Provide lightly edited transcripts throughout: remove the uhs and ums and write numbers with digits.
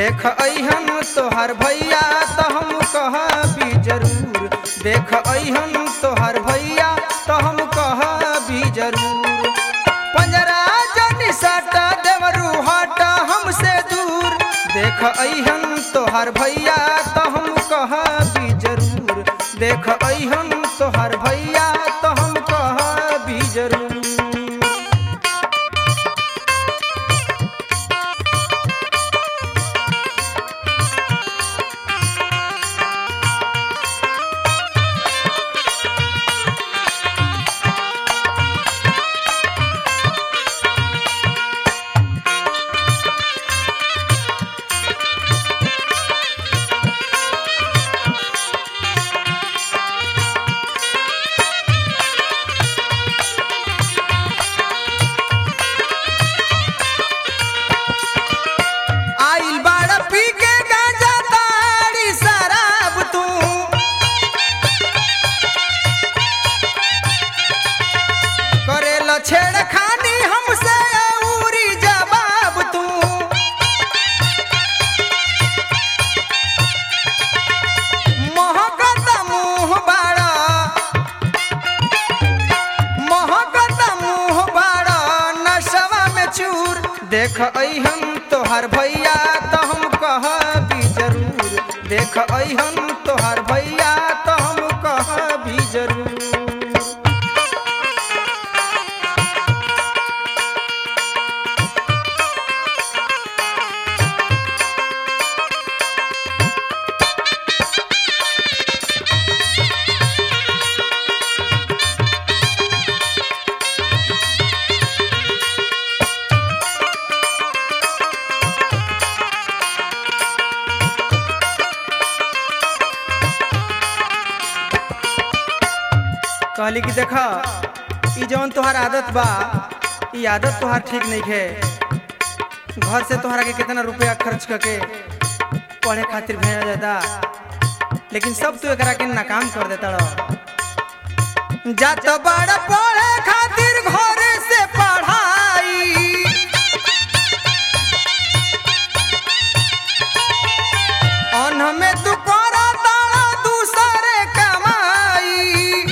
देख अइहन तोहर भैया तो हम कहबी जरूर। देख अइहन तोहर भैया तो हम कहबी जरूर। पंजरा जनी सट देवरू हट हमसे दूर। देख अइहन तोहर भैया तो हम कहबी जरूर। देख अइहन तोहर भैया तो हम कहबी जरूर। छेड़खानी हमसे औरी जवाब तू महकत मुँह बाड़ा नशवा में चूर। देख अइहन तोहर भैया तो हम कहबी जरूर। देख अइहन तोहर भैया तो हम कहबी जरूर। कहली कि देखा ई जौन तोहार आदत बा ई आदत तोहार ठीक नहीं है। घर से तोहरा के कितना रुपया खर्च करके पढ़े खातिर भेजा जाता, लेकिन सब तू एकरा के नाकाम कर देता रह। जात बड़ा पढ़े खातिर घर से पढ़ाई अन में तू करा तारा दूसरे कमाई।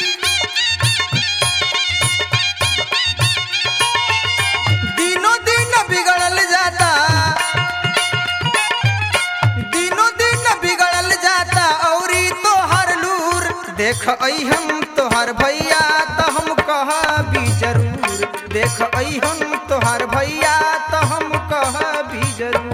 दिनों दिन बिगड़ल जाता औरी तोहर लूर। देख अइहन तोहर भैया तो हम कहबी जरूर। देख अइहन तोहर भैया तो हम कहबी जरूर।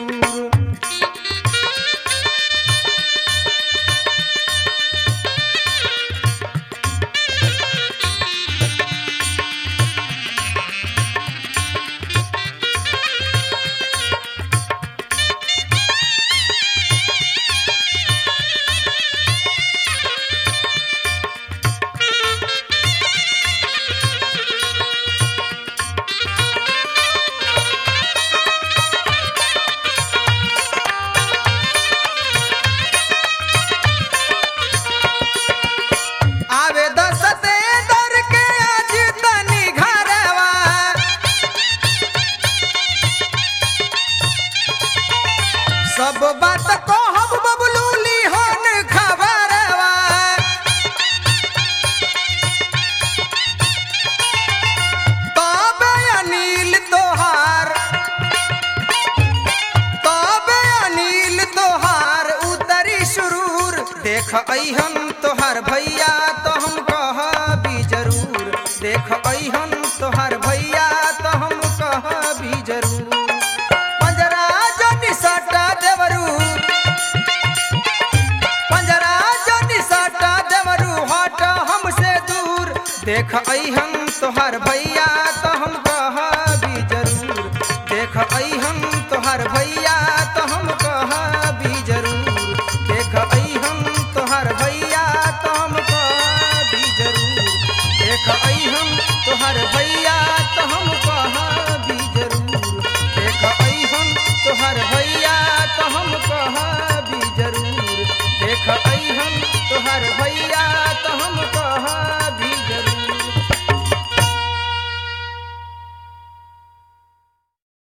सब बात को हम बबलू लिहन खबरवा। तबे अनिल तोहार उतरी सुरूर। देख अइहन तोहार भैया तो हम कहबी जरूर। देख अइहन तोहार भैया तो हम कहबी जरूर। पंजरा जनी सटा देवरू हट हमसे दूर। देख अइहन तोहर भैया तो हम कहबी जरूर। देख अइहन तोहर भैया